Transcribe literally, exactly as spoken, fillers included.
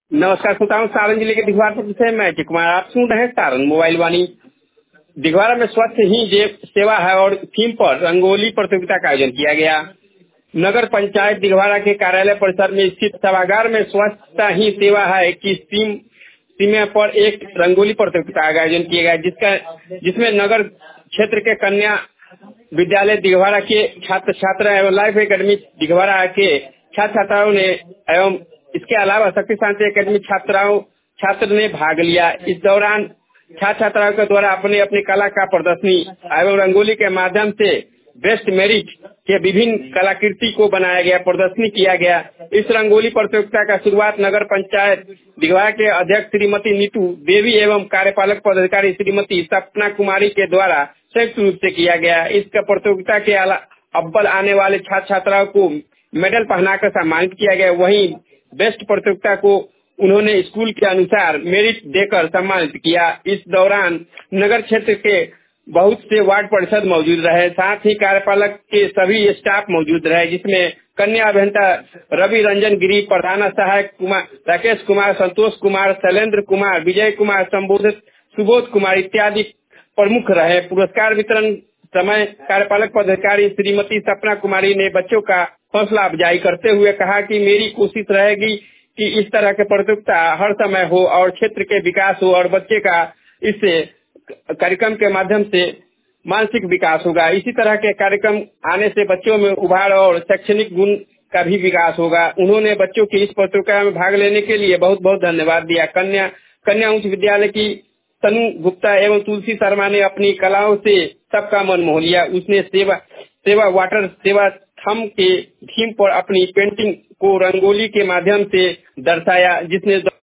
नमस्कार श्रोताओं, सारण जिले के दिघवारा से मैं अजय कुमार। आप सुन रहे हैं सारण मोबाइल वाणी। दिघवारा में स्वच्छ ही जेब सेवा है और थीम पर रंगोली प्रतियोगिता का आयोजन किया गया। नगर पंचायत दिघवारा के कार्यालय परिसर में स्थित सभागार में स्वच्छता ही सेवा है की थीम सीमा पर एक रंगोली प्रतियोगिता का आयोजन किया गया, जिसका जिसमें नगर क्षेत्र के कन्या विद्यालय दिघवारा के छात्र छात्रा एवं लाइफ एकेडमी दिघवारा के छात्र छात्राओं ने एवं इसके अलावा शक्ति शांति एकेडमी छात्राओं छात्र ने भाग लिया। इस दौरान छात्र छात्राओं के द्वारा अपने अपनी कला का प्रदर्शनी एवं रंगोली के माध्यम से बेस्ट मेरिट के विभिन्न कलाकृति को बनाया गया, प्रदर्शनी किया गया। इस रंगोली प्रतियोगिता का शुरुआत नगर पंचायत दिघवारा के अध्यक्ष श्रीमती नीतू देवी एवं कार्यपालक पदाधिकारी श्रीमती सपना कुमारी के द्वारा संयुक्त रूप से किया गया। इस प्रतियोगिता के अव्वल आने वाले छात्र छात्राओं को मेडल पहनाकर सम्मानित किया गया। वहीं बेस्ट प्रतियोगिता को उन्होंने स्कूल के अनुसार मेरिट देकर सम्मानित किया। इस दौरान नगर क्षेत्र के बहुत से वार्ड परिषद मौजूद रहे, साथ ही कार्यपालक के सभी स्टाफ मौजूद रहे, जिसमें कन्या अभियंता रवि रंजन गिरी, प्रधान सहायक कुमार राकेश कुमार, संतोष कुमार, शैलेंद्र कुमार, विजय कुमार, संबोधित सुबोध कुमार इत्यादि प्रमुख रहे। पुरस्कार वितरण समय कार्यपालक पदाधिकारी श्रीमती सपना कुमारी ने बच्चों का हौसला अफजाई करते हुए कहा कि मेरी कोशिश रहेगी कि इस तरह के प्रतियोगिता हर समय हो और क्षेत्र के विकास हो और बच्चे का इससे कार्यक्रम के माध्यम से मानसिक विकास होगा। इसी तरह के कार्यक्रम आने से बच्चों में उभार और शैक्षणिक गुण का भी विकास होगा। उन्होंने बच्चों की इस प्रतियोगिता में भाग लेने के लिए बहुत बहुत धन्यवाद दिया। कन्या कन्या उच्च विद्यालय की तनु गुप्ता एवं तुलसी शर्मा ने अपनी कलाओं से सबका मन मोह लिया। उसने सेवा सेवा वाटर सेवा थम के थीम पर अपनी पेंटिंग को रंगोली के माध्यम से दर्शाया, जिसने